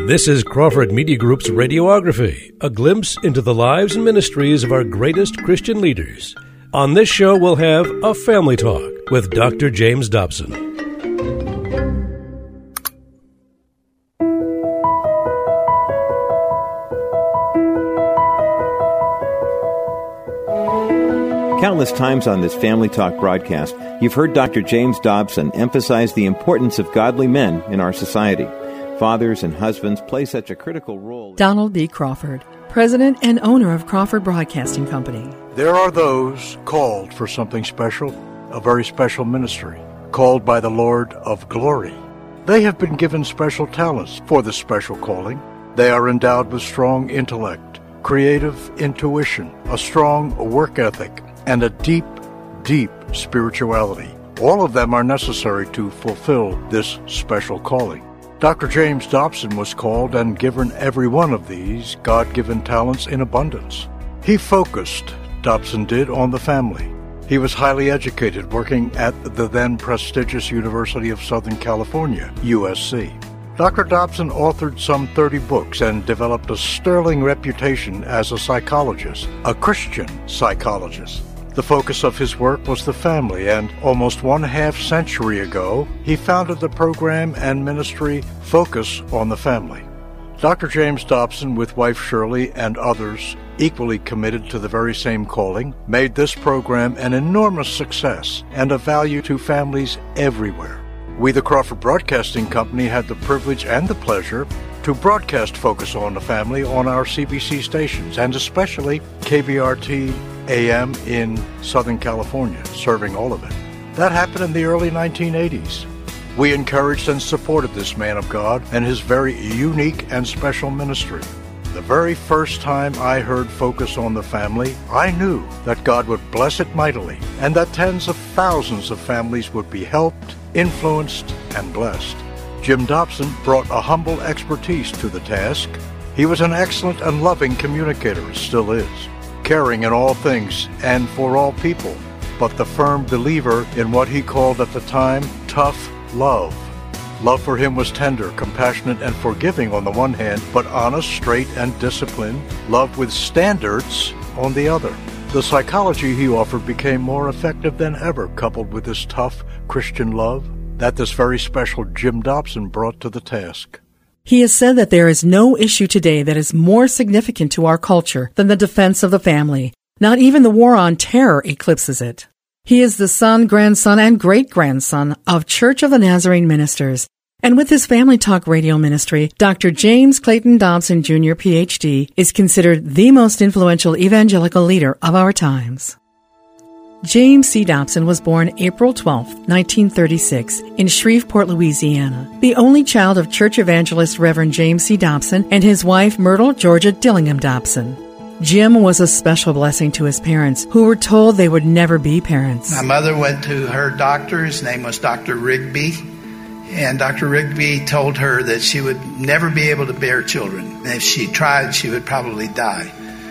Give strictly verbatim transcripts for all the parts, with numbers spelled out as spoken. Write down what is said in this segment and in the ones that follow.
This is Crawford Media Group's Radiography, a glimpse into the lives and ministries of our greatest Christian leaders. On this show, we'll have a family talk with Doctor James Dobson. Countless times on this Family Talk broadcast, you've heard Doctor James Dobson emphasize the importance of godly men in our society. Fathers and husbands play such a critical role. Donald D. Crawford, President and owner of Crawford Broadcasting Company. There are those called for something special, a very special ministry, called by the Lord of Glory. They have been given special talents for this special calling. They are endowed with strong intellect, creative intuition, a strong work ethic, and a deep, deep spirituality. All of them are necessary to fulfill this special calling. Doctor James Dobson was called and given every one of these God-given talents in abundance. He focused, Dobson did, on the family. He was highly educated, working at the then prestigious University of Southern California, U S C. Doctor Dobson authored some thirty books and developed a sterling reputation as a psychologist, a Christian psychologist. The focus of his work was the family, and almost one half century ago, he founded the program and ministry Focus on the Family. Doctor James Dobson, with wife Shirley and others equally committed to the very same calling, made this program an enormous success and of value to families everywhere. We, the Crawford Broadcasting Company, had the privilege and the pleasure to broadcast Focus on the Family on our C B C stations, and especially K B R T A M in Southern California, serving all of it. That happened in the early nineteen eighties. We encouraged and supported this man of God and his very unique and special ministry. The very first time I heard Focus on the Family, I knew that God would bless it mightily and that tens of thousands of families would be helped, influenced, and blessed. Jim Dobson brought a humble expertise to the task. He was an excellent and loving communicator, still is, caring in all things and for all people, but the firm believer in what he called at the time tough love. Love for him was tender, compassionate, and forgiving on the one hand, but honest, straight, and disciplined. Love with standards on the other. The psychology he offered became more effective than ever, coupled with this tough Christian love that this very special Jim Dobson brought to the task. He has said that there is no issue today that is more significant to our culture than the defense of the family. Not even the war on terror eclipses it. He is the son, grandson, and great-grandson of Church of the Nazarene ministers. And with his Family Talk radio ministry, Doctor James Clayton Dobson, Junior P H D, is considered the most influential evangelical leader of our times. James C. Dobson was born April twelfth, nineteen thirty-six, in Shreveport, Louisiana, the only child of church evangelist Reverend James C. Dobson and his wife Myrtle Georgia Dillingham Dobson. Jim was a special blessing to his parents, who were told they would never be parents. My mother went to her doctor. His name was Doctor Rigby. And Doctor Rigby told her that she would never be able to bear children. And if she tried, she would probably die.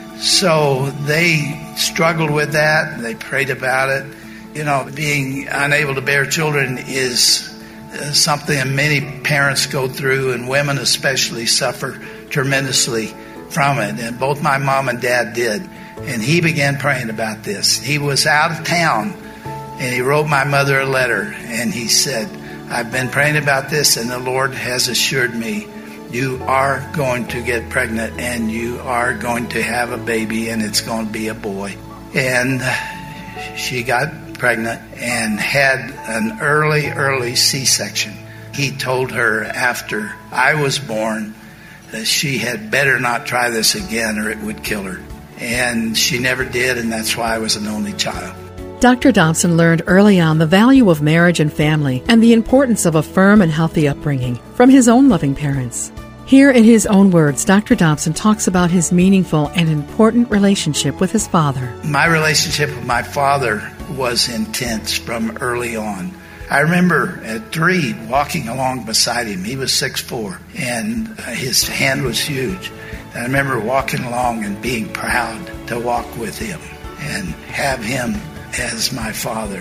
So they struggled with that. They prayed about it. You know, being unable to bear children is something that many parents go through, and women especially suffer tremendously from it. And both my mom and dad did. And he began praying about this. He was out of town, and he wrote my mother a letter, and he said, I've been praying about this, and the Lord has assured me you are going to get pregnant, and you are going to have a baby, and it's going to be a boy. And she got pregnant and had an early, early C-section. He told her after I was born that she had better not try this again or it would kill her. And she never did, and that's why I was an only child. Doctor Dobson learned early on the value of marriage and family and the importance of a firm and healthy upbringing from his own loving parents. Here in his own words, Doctor Dobson talks about his meaningful and important relationship with his father. My relationship with my father was intense from early on. I remember at three walking along beside him. He was six foot four, and his hand was huge. I remember walking along and being proud to walk with him and have him as my father.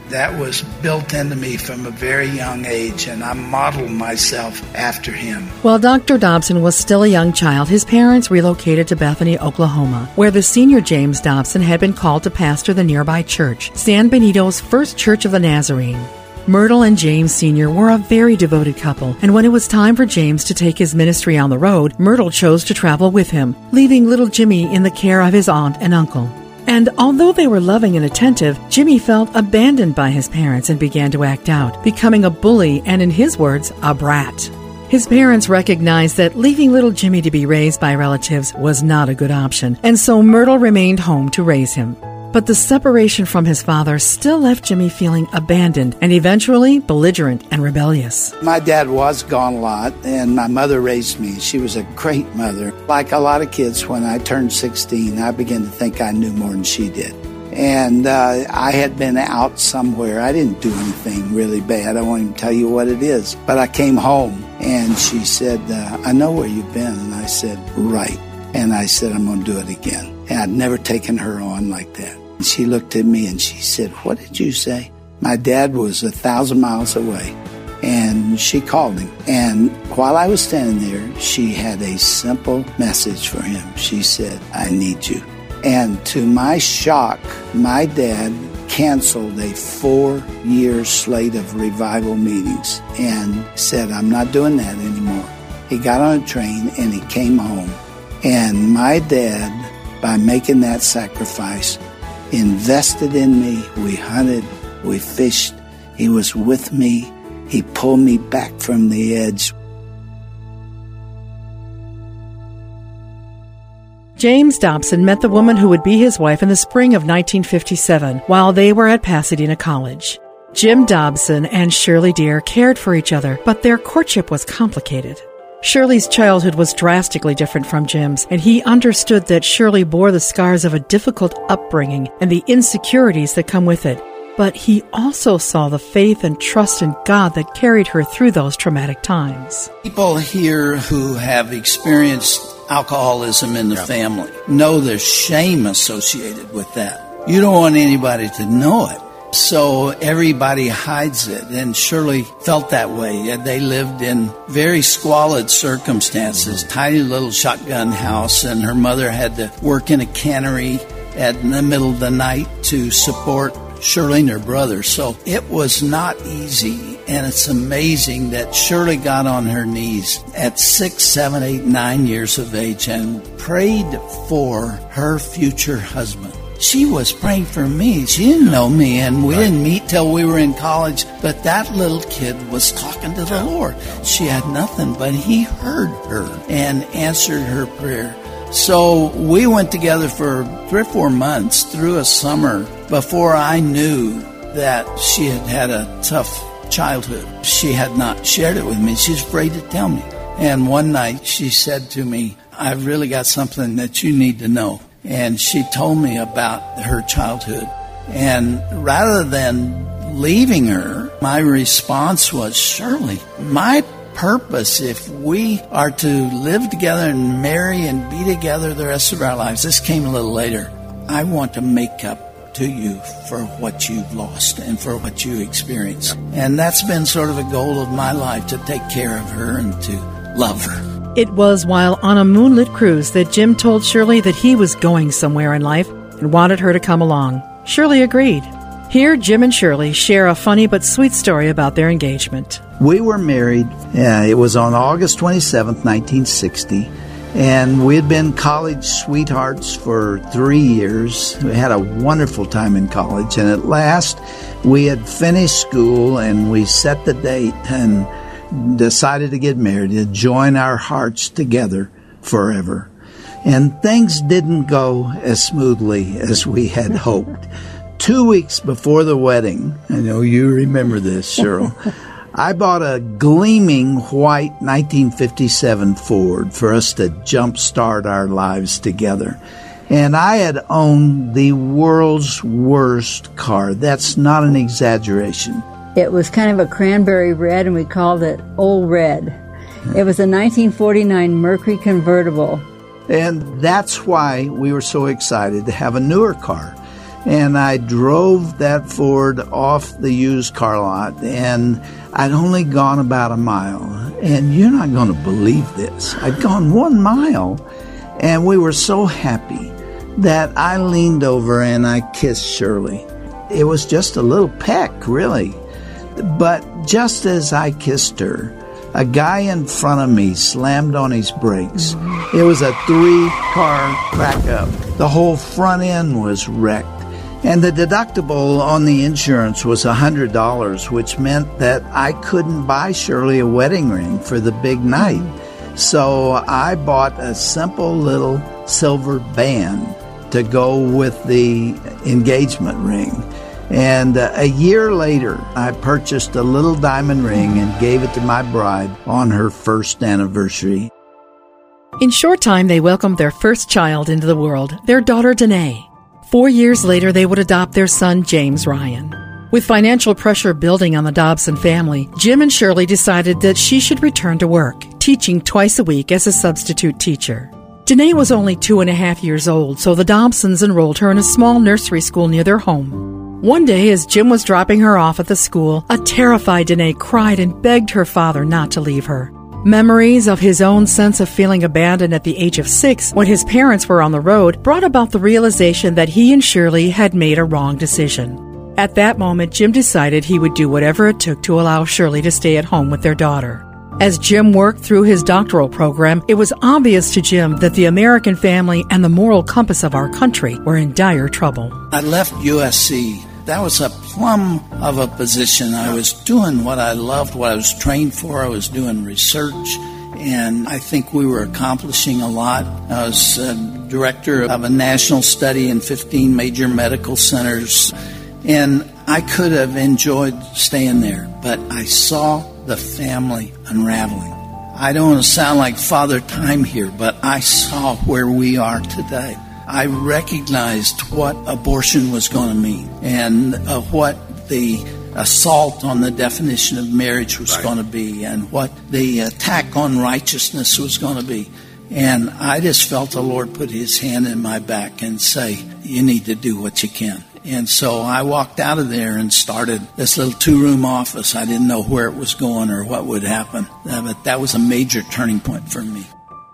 That was built into me from a very young age, and I modeled myself after him. While Doctor Dobson was still a young child, his parents relocated to Bethany, Oklahoma, where the senior James Dobson had been called to pastor the nearby church, San Benito's First Church of the Nazarene. Myrtle and James Senior were a very devoted couple, and when it was time for James to take his ministry on the road, Myrtle chose to travel with him, leaving little Jimmy in the care of his aunt and uncle. And although they were loving and attentive, Jimmy felt abandoned by his parents and began to act out, becoming a bully and, in his words, a brat. His parents recognized that leaving little Jimmy to be raised by relatives was not a good option, and so Myrtle remained home to raise him. But the separation from his father still left Jimmy feeling abandoned and eventually belligerent and rebellious. My dad was gone a lot, and my mother raised me. She was a great mother. Like a lot of kids, when I turned sixteen, I began to think I knew more than she did. And uh, I had been out somewhere. I didn't do anything really bad. I won't even tell you what it is. But I came home, and she said, uh, I know where you've been. And I said, right. And I said, I'm going to do it again. And I'd never taken her on like that. And she looked at me and she said, what did you say? My dad was a thousand miles away, and she called him. And while I was standing there, she had a simple message for him. She said, I need you. And to my shock, my dad canceled a four-year slate of revival meetings and said, I'm not doing that anymore. He got on a train and he came home. And my dad, by making that sacrifice, invested in me. We hunted, we fished. He was with me. He pulled me back from the edge. James Dobson met the woman who would be his wife in the spring of nineteen fifty-seven while they were at Pasadena College. Jim Dobson and Shirley Deer cared for each other, but their courtship was complicated. Shirley's childhood was drastically different from Jim's, and he understood that Shirley bore the scars of a difficult upbringing and the insecurities that come with it. But he also saw the faith and trust in God that carried her through those traumatic times. People here who have experienced alcoholism in the yeah. family know there's shame associated with that. You don't want anybody to know it. So everybody hides it, and Shirley felt that way. They lived in very squalid circumstances, tiny little shotgun house, and her mother had to work in a cannery at in the middle of the night to support Shirley and her brother. So it was not easy, and it's amazing that Shirley got on her knees at six, seven, eight, nine years of age and prayed for her future husband. She was praying for me. She didn't know me, and we right. didn't meet till we were in college. But that little kid was talking to the Lord. She had nothing, but he heard her and answered her prayer. So we went together for three or four months through a summer before I knew that she had had a tough childhood. She had not shared it with me. She was afraid to tell me. And one night she said to me, I've really got something that you need to know. And she told me about her childhood. And rather than leaving her, my response was, Shirley, my purpose, if we are to live together and marry and be together the rest of our lives, this came a little later, I want to make up to you for what you've lost and for what you experienced. And that's been sort of a goal of my life, to take care of her and to love her. It was while on a moonlit cruise that Jim told Shirley that he was going somewhere in life and wanted her to come along. Shirley agreed. Here, Jim and Shirley share a funny but sweet story about their engagement. We were married. Uh, it was on August twenty-seventh, nineteen sixty, and we had been college sweethearts for three years. We had a wonderful time in college, and at last we had finished school, and we set the date and decided to get married, to join our hearts together forever. And things didn't go as smoothly as we had hoped. Two weeks before the wedding, I know you remember this, Cheryl, I bought a gleaming white nineteen fifty-seven Ford for us to jumpstart our lives together. And I had owned the world's worst car. That's not an exaggeration. It was kind of a cranberry red, and we called it Old Red. It was a nineteen forty-nine Mercury convertible. And that's why we were so excited to have a newer car. And I drove that Ford off the used car lot, and I'd only gone about a mile. And you're not going to believe this. I'd gone one mile, and we were so happy that I leaned over and I kissed Shirley. It was just a little peck, really. But just as I kissed her, a guy in front of me slammed on his brakes. It was a three-car crack-up. The whole front end was wrecked. And the deductible on the insurance was one hundred dollars, which meant that I couldn't buy Shirley a wedding ring for the big night. So I bought a simple little silver band to go with the engagement ring. And uh, a year later, I purchased a little diamond ring and gave it to my bride on her first anniversary. In short time, they welcomed their first child into the world, their daughter Danae. Four years later, they would adopt their son, James Ryan. With financial pressure building on the Dobson family, Jim and Shirley decided that she should return to work, teaching twice a week as a substitute teacher. Danae was only two and a half years old, so the Dobsons enrolled her in a small nursery school near their home. One day, as Jim was dropping her off at the school, a terrified Danae cried and begged her father not to leave her. Memories of his own sense of feeling abandoned at the age of six when his parents were on the road brought about the realization that he and Shirley had made a wrong decision. At that moment, Jim decided he would do whatever it took to allow Shirley to stay at home with their daughter. As Jim worked through his doctoral program, it was obvious to Jim that the American family and the moral compass of our country were in dire trouble. I left U S C. That was a plum of a position. I was doing what I loved, what I was trained for. I was doing research, and I think we were accomplishing a lot. I was uh, director of a national study in fifteen major medical centers, and I could have enjoyed staying there, but I saw the family unraveling. I don't want to sound like Father Time here, but I saw where we are today. I recognized what abortion was going to mean and uh, what the assault on the definition of marriage was right. going to be and what the attack on righteousness was going to be. And I just felt the Lord put his hand in my back and say, you need to do what you can. And so I walked out of there and started this little two-room office. I didn't know where it was going or what would happen, uh, but that was a major turning point for me.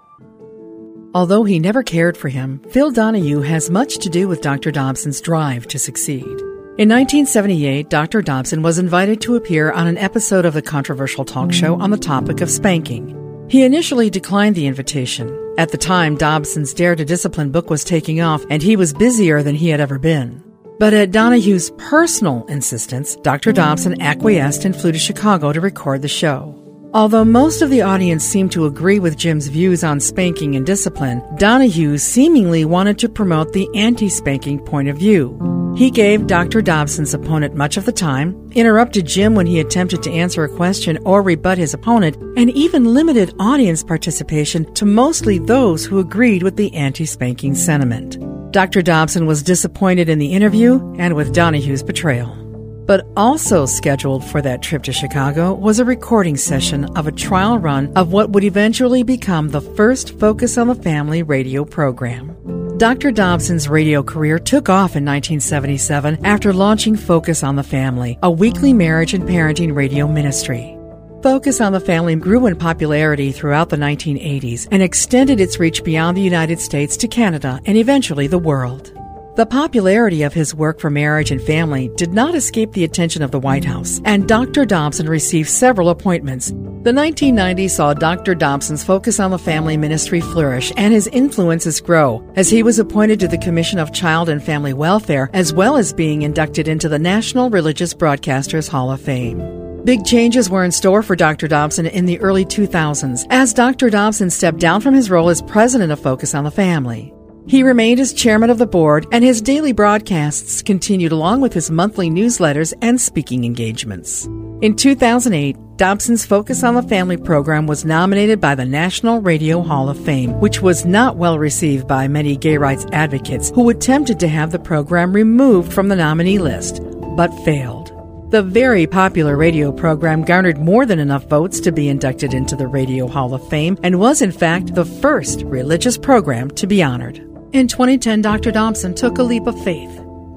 Although he never cared for him, Phil Donahue has much to do with Doctor Dobson's drive to succeed. In nineteen seventy-eight, Doctor Dobson was invited to appear on an episode of the controversial talk show on the topic of spanking. He initially declined the invitation. At the time, Dobson's Dare to Discipline book was taking off, and he was busier than he had ever been. But at Donahue's personal insistence, Doctor Dobson acquiesced and flew to Chicago to record the show. Although most of the audience seemed to agree with Jim's views on spanking and discipline, Donahue seemingly wanted to promote the anti-spanking point of view. He gave Doctor Dobson's opponent much of the time, interrupted Jim when he attempted to answer a question or rebut his opponent, and even limited audience participation to mostly those who agreed with the anti-spanking sentiment. Doctor Dobson was disappointed in the interview and with Donahue's betrayal. But also scheduled for that trip to Chicago was a recording session of a trial run of what would eventually become the first Focus on the Family radio program. Doctor Dobson's radio career took off in nineteen seventy-seven after launching Focus on the Family, a weekly marriage and parenting radio ministry. Focus on the Family grew in popularity throughout the nineteen eighties and extended its reach beyond the United States to Canada and eventually the world. The popularity of his work for marriage and family did not escape the attention of the White House, and Doctor Dobson received several appointments. The nineteen nineties saw Doctor Dobson's Focus on the Family ministry flourish and his influences grow as he was appointed to the Commission of Child and Family Welfare, as well as being inducted into the National Religious Broadcasters Hall of Fame. Big changes were in store for Doctor Dobson in the early two thousands as Doctor Dobson stepped down from his role as president of Focus on the Family. He remained as chairman of the board, and his daily broadcasts continued along with his monthly newsletters and speaking engagements. In two thousand eight, Dobson's Focus on the Family program was nominated by the National Radio Hall of Fame, which was not well received by many gay rights advocates who attempted to have the program removed from the nominee list, but failed. The very popular radio program garnered more than enough votes to be inducted into the Radio Hall of Fame and was, in fact, the first religious program to be honored. In twenty ten, Doctor Dobson took a leap of faith.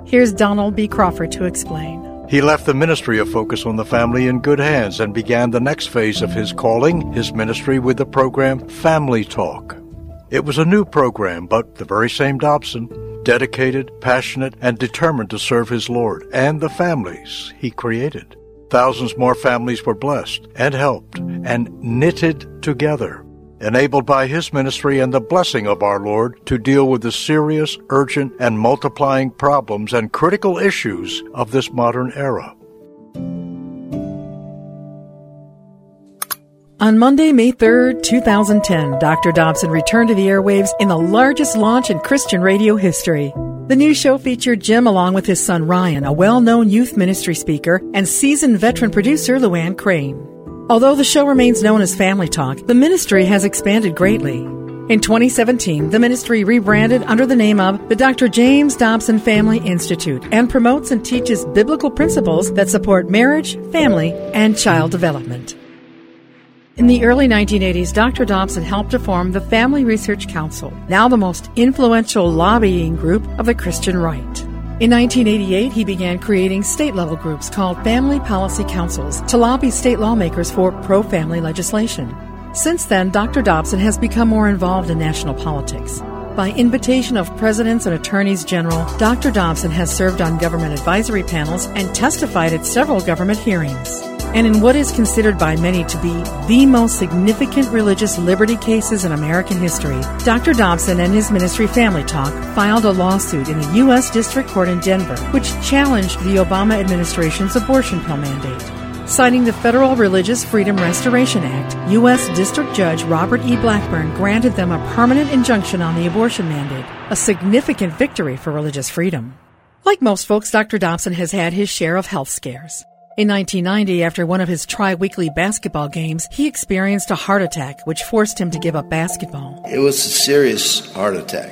Here's Donald B. Crawford to explain. He left the ministry of Focus on the Family in good hands and began the next phase of his calling, his ministry, with the program Family Talk. It was a new program, but the very same Dobson, dedicated, passionate, and determined to serve his Lord and the families he created. Thousands more families were blessed and helped and knitted together, enabled by his ministry and the blessing of our Lord to deal with the serious, urgent, and multiplying problems and critical issues of this modern era. On Monday, May third, two thousand ten, Doctor Dobson returned to the airwaves in the largest launch in Christian radio history. The new show featured Jim along with his son Ryan, a well-known youth ministry speaker, and seasoned veteran producer Luann Crane. Although the show remains known as Family Talk, the ministry has expanded greatly. In twenty seventeen, the ministry rebranded under the name of the Doctor James Dobson Family Institute and promotes and teaches biblical principles that support marriage, family, and child development. In the early nineteen eighties, Doctor Dobson helped to form the Family Research Council, now the most influential lobbying group of the Christian right. In nineteen eighty-eight, he began creating state-level groups called Family Policy Councils to lobby state lawmakers for pro-family legislation. Since then, Doctor Dobson has become more involved in national politics. By invitation of presidents and attorneys general, Doctor Dobson has served on government advisory panels and testified at several government hearings. And in what is considered by many to be the most significant religious liberty cases in American history, Doctor Dobson and his ministry Family Talk filed a lawsuit in the U S District Court in Denver, which challenged the Obama administration's abortion pill mandate. Citing the Federal Religious Freedom Restoration Act, U S District Judge Robert E. Blackburn granted them a permanent injunction on the abortion mandate, a significant victory for religious freedom. Like most folks, Doctor Dobson has had his share of health scares. In nineteen ninety, after one of his tri-weekly basketball games, he experienced a heart attack, which forced him to give up basketball. It was a serious heart attack.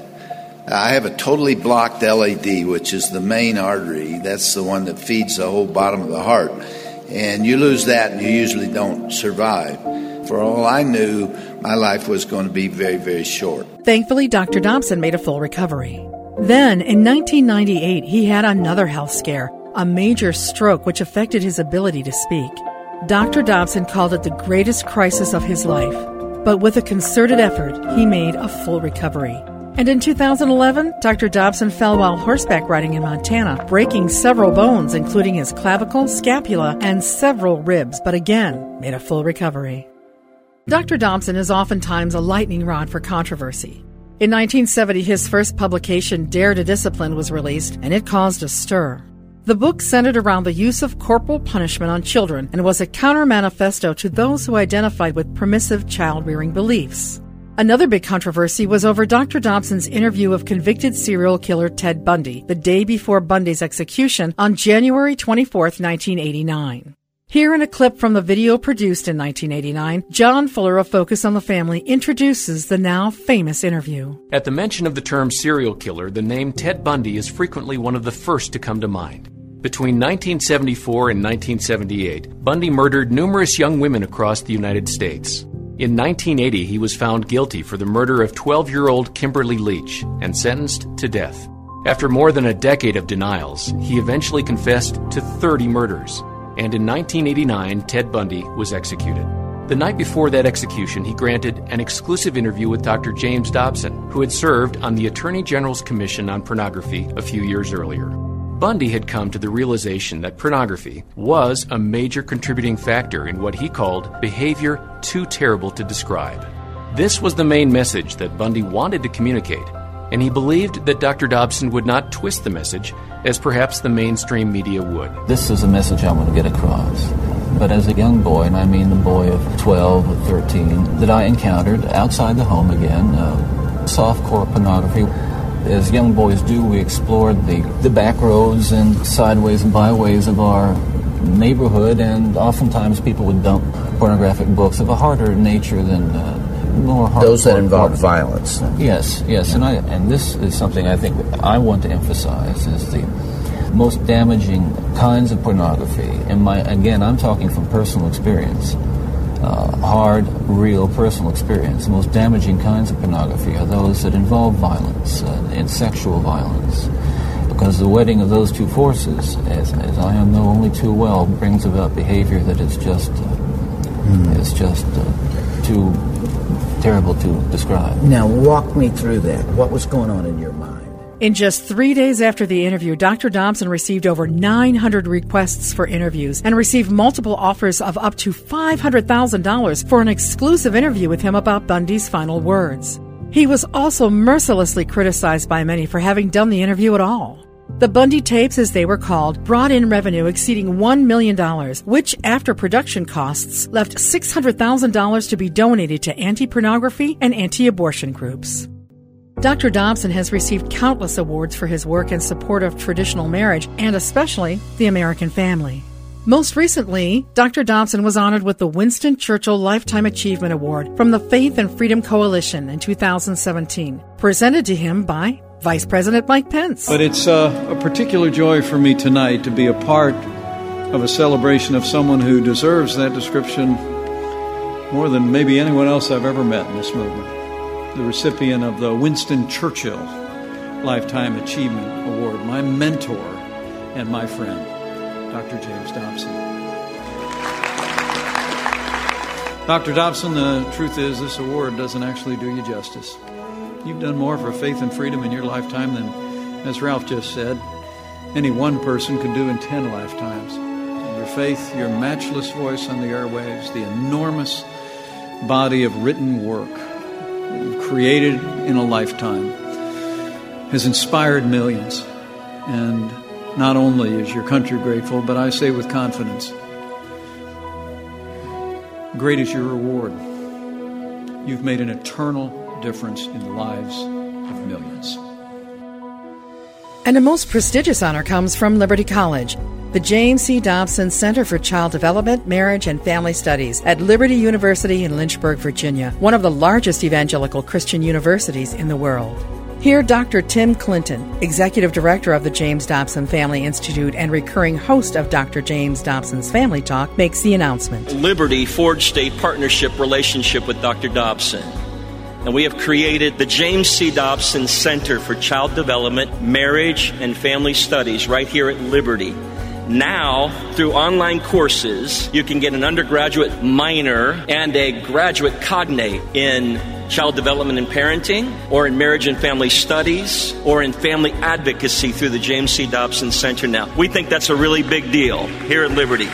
I have a totally blocked L A D, which is the main artery. That's the one that feeds the whole bottom of the heart. And you lose that and you usually don't survive. For all I knew, my life was going to be very, very short. Thankfully, Doctor Dobson made a full recovery. Then, in nineteen ninety-eight, he had another health scare, a major stroke which affected his ability to speak. Doctor Dobson called it the greatest crisis of his life. But with a concerted effort, he made a full recovery. And in two thousand eleven, Doctor Dobson fell while horseback riding in Montana, breaking several bones, including his clavicle, scapula, and several ribs, but again, made a full recovery. Doctor Dobson is oftentimes a lightning rod for controversy. In nineteen seventy, his first publication, Dare to Discipline, was released, and it caused a stir. The book centered around the use of corporal punishment on children and was a counter-manifesto to those who identified with permissive child-rearing beliefs. Another big controversy was over Doctor Dobson's interview of convicted serial killer Ted Bundy the day before Bundy's execution on January twenty-fourth, nineteen eighty-nine. Here in a clip from the video produced in nineteen eighty-nine, John Fuller of Focus on the Family introduces the now famous interview. At the mention of the term serial killer, the name Ted Bundy is frequently one of the first to come to mind. Between nineteen seventy-four and nineteen seventy-eight, Bundy murdered numerous young women across the United States. In nineteen eighty, he was found guilty for the murder of twelve-year-old Kimberly Leach and sentenced to death. After more than a decade of denials, he eventually confessed to thirty murders. And in nineteen eighty-nine, Ted Bundy was executed. The night before that execution, he granted an exclusive interview with Doctor James Dobson, who had served on the Attorney General's Commission on Pornography a few years earlier. Bundy had come to the realization that pornography was a major contributing factor in what he called behavior too terrible to describe. This was the main message that Bundy wanted to communicate, and he believed that Doctor Dobson would not twist the message as perhaps the mainstream media would. This is a message I want to get across. But as a young boy, and I mean the boy of twelve or thirteen, that I encountered outside the home again, uh, softcore pornography. As young boys do, we explored the, the back roads and sideways and byways of our neighborhood, and oftentimes people would dump pornographic books of a harder nature than uh, more hard. Those that involve violence. Yes, yes, yeah. and I and this is something I think I want to emphasize is the most damaging kinds of pornography. And my again, I'm talking from personal experience. Uh, hard, real, personal experience. The most damaging kinds of pornography are those that involve violence uh, and sexual violence. because the wedding of those two forces, as, as I know only too well, brings about behavior that is just, uh, mm. is just uh, too terrible to describe. Now, walk me through that. What was going on in your mind? In just three days after the interview, Doctor Dobson received over nine hundred requests for interviews and received multiple offers of up to five hundred thousand dollars for an exclusive interview with him about Bundy's final words. He was also mercilessly criticized by many for having done the interview at all. The Bundy tapes, as they were called, brought in revenue exceeding one million dollars, which, after production costs, left six hundred thousand dollars to be donated to anti-pornography and anti-abortion groups. Doctor Dobson has received countless awards for his work in support of traditional marriage and especially the American family. Most recently, Doctor Dobson was honored with the Winston Churchill Lifetime Achievement Award from the Faith and Freedom Coalition in two thousand seventeen, presented to him by Vice President Mike Pence. But it's uh, a particular joy for me tonight to be a part of a celebration of someone who deserves that description more than maybe anyone else I've ever met in this movement. The recipient of the Winston Churchill Lifetime Achievement Award, my mentor and my friend, Doctor James Dobson. Doctor Dobson, the truth is this award doesn't actually do you justice. You've done more for faith and freedom in your lifetime than, as Ralph just said, any one person could do in ten lifetimes. Your faith, your matchless voice on the airwaves, the enormous body of written work you've created in a lifetime has inspired millions. And not only is your country grateful, but I say with confidence, great is your reward. You've made an eternal difference in the lives of millions. And a most prestigious honor comes from Liberty College, the James C. Dobson Center for Child Development, Marriage, and Family Studies at Liberty University in Lynchburg, Virginia, one of the largest evangelical Christian universities in the world. Here, Doctor Tim Clinton, Executive Director of the James Dobson Family Institute and recurring host of Doctor James Dobson's Family Talk, makes the announcement. Liberty forged a partnership relationship with Doctor Dobson, and we have created the James C. Dobson Center for Child Development, Marriage, and Family Studies right here at Liberty. Now, through online courses, you can get an undergraduate minor and a graduate cognate in child development and parenting, or in marriage and family studies, or in family advocacy through the James C. Dobson Center now. We think that's a really big deal here at Liberty.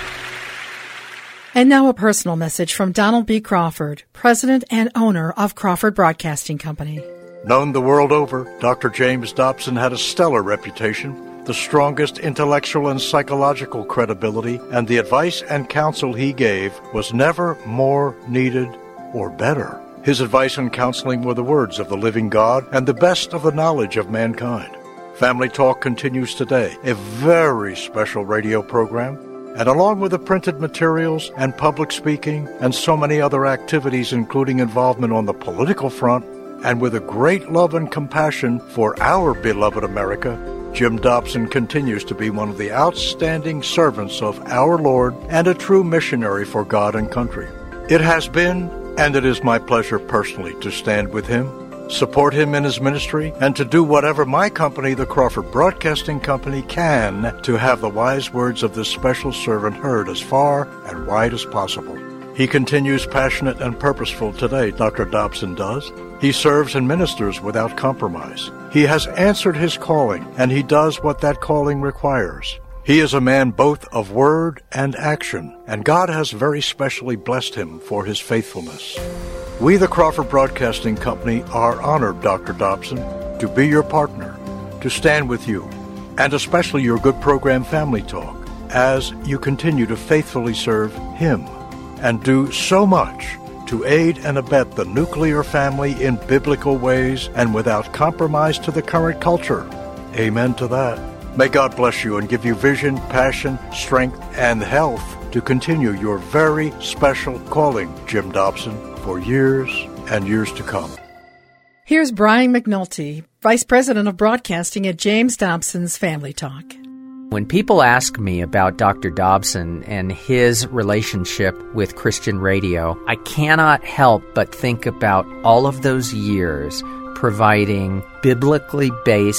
And now a personal message from Donald B. Crawford, President and owner of Crawford Broadcasting Company. Known the world over, Doctor James Dobson had a stellar reputation, the strongest intellectual and psychological credibility, and the advice and counsel he gave was never more needed or better. His advice and counseling were the words of the living God and the best of the knowledge of mankind. Family Talk continues today, a very special radio program, and along with the printed materials and public speaking and so many other activities, including involvement on the political front, and with a great love and compassion for our beloved America, Jim Dobson continues to be one of the outstanding servants of our Lord and a true missionary for God and country. It has been, and it is my pleasure personally to stand with him, support him in his ministry, and to do whatever my company, the Crawford Broadcasting Company, can to have the wise words of this special servant heard as far and wide as possible. He continues passionate and purposeful today, Doctor Dobson does. He serves and ministers without compromise. He has answered his calling, and he does what that calling requires. He is a man both of word and action, and God has very specially blessed him for his faithfulness. We, the Crawford Broadcasting Company, are honored, Doctor Dobson, to be your partner, to stand with you, and especially your good program Family Talk, as you continue to faithfully serve him and do so much to aid and abet the nuclear family in biblical ways and without compromise to the current culture. Amen to that. May God bless you and give you vision, passion, strength, and health to continue your very special calling, Jim Dobson, for years and years to come. Here's Brian McNulty, Vice President of Broadcasting at James Dobson's Family Talk. When people ask me about Doctor Dobson and his relationship with Christian radio, I cannot help but think about all of those years providing biblically based,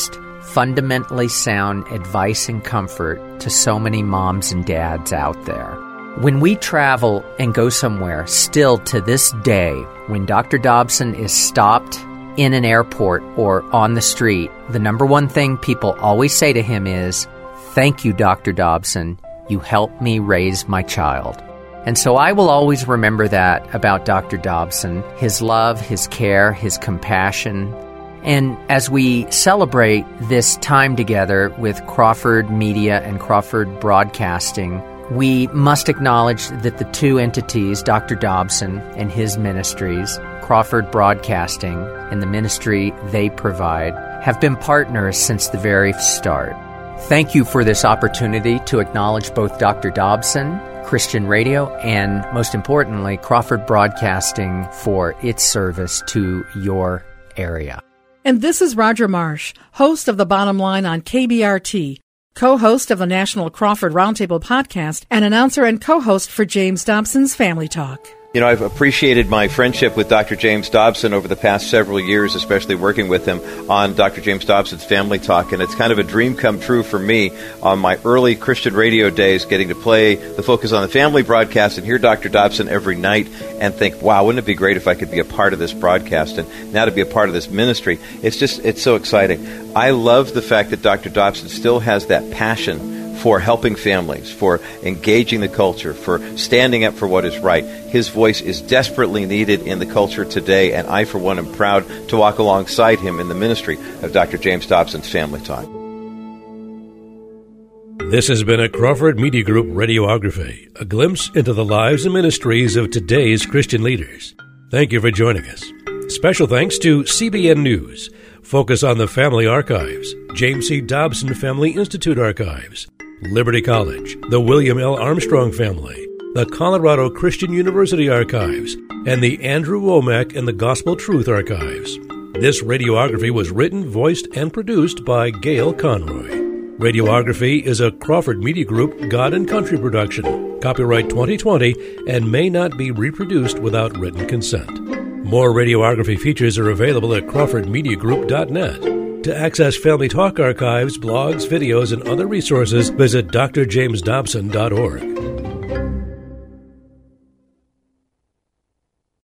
fundamentally sound advice and comfort to so many moms and dads out there. When we travel and go somewhere, still to this day, when Doctor Dobson is stopped in an airport or on the street, the number one thing people always say to him is, "Thank you, Doctor Dobson. You helped me raise my child." And so I will always remember that about Doctor Dobson, his love, his care, his compassion. And as we celebrate this time together with Crawford Media and Crawford Broadcasting, we must acknowledge that the two entities, Doctor Dobson and his ministries, Crawford Broadcasting and the ministry they provide, have been partners since the very start. Thank you for this opportunity to acknowledge both Doctor Dobson, Christian Radio, and most importantly, Crawford Broadcasting for its service to your area. And this is Roger Marsh, host of The Bottom Line on K B R T, co-host of the National Crawford Roundtable podcast, and announcer and co-host for James Dobson's Family Talk. You know, I've appreciated my friendship with Doctor James Dobson over the past several years, especially working with him on Doctor James Dobson's Family Talk, and it's kind of a dream come true for me on my early Christian radio days, getting to play the Focus on the Family broadcast and hear Doctor Dobson every night and think, wow, wouldn't it be great if I could be a part of this broadcast, and now to be a part of this ministry. It's just, it's so exciting. I love the fact that Doctor Dobson still has that passion for helping families, for engaging the culture, for standing up for what is right. His voice is desperately needed in the culture today, and I, for one, am proud to walk alongside him in the ministry of Doctor James Dobson's Family Talk. This has been a Crawford Media Group Radiography, a glimpse into the lives and ministries of today's Christian leaders. Thank you for joining us. Special thanks to C B N News, Focus on the Family Archives, James C. Dobson Family Institute Archives, Liberty College, the William L. Armstrong Family, the Colorado Christian University Archives, and the Andrew Womack and the Gospel Truth Archives. This radiography was written, voiced, and produced by Gail Conroy. Radiography is a Crawford Media Group God and Country production, copyright twenty twenty, and may not be reproduced without written consent. More radiography features are available at crawford media group dot net. To access Family Talk archives, blogs, videos, and other resources, visit d r james dobson dot org.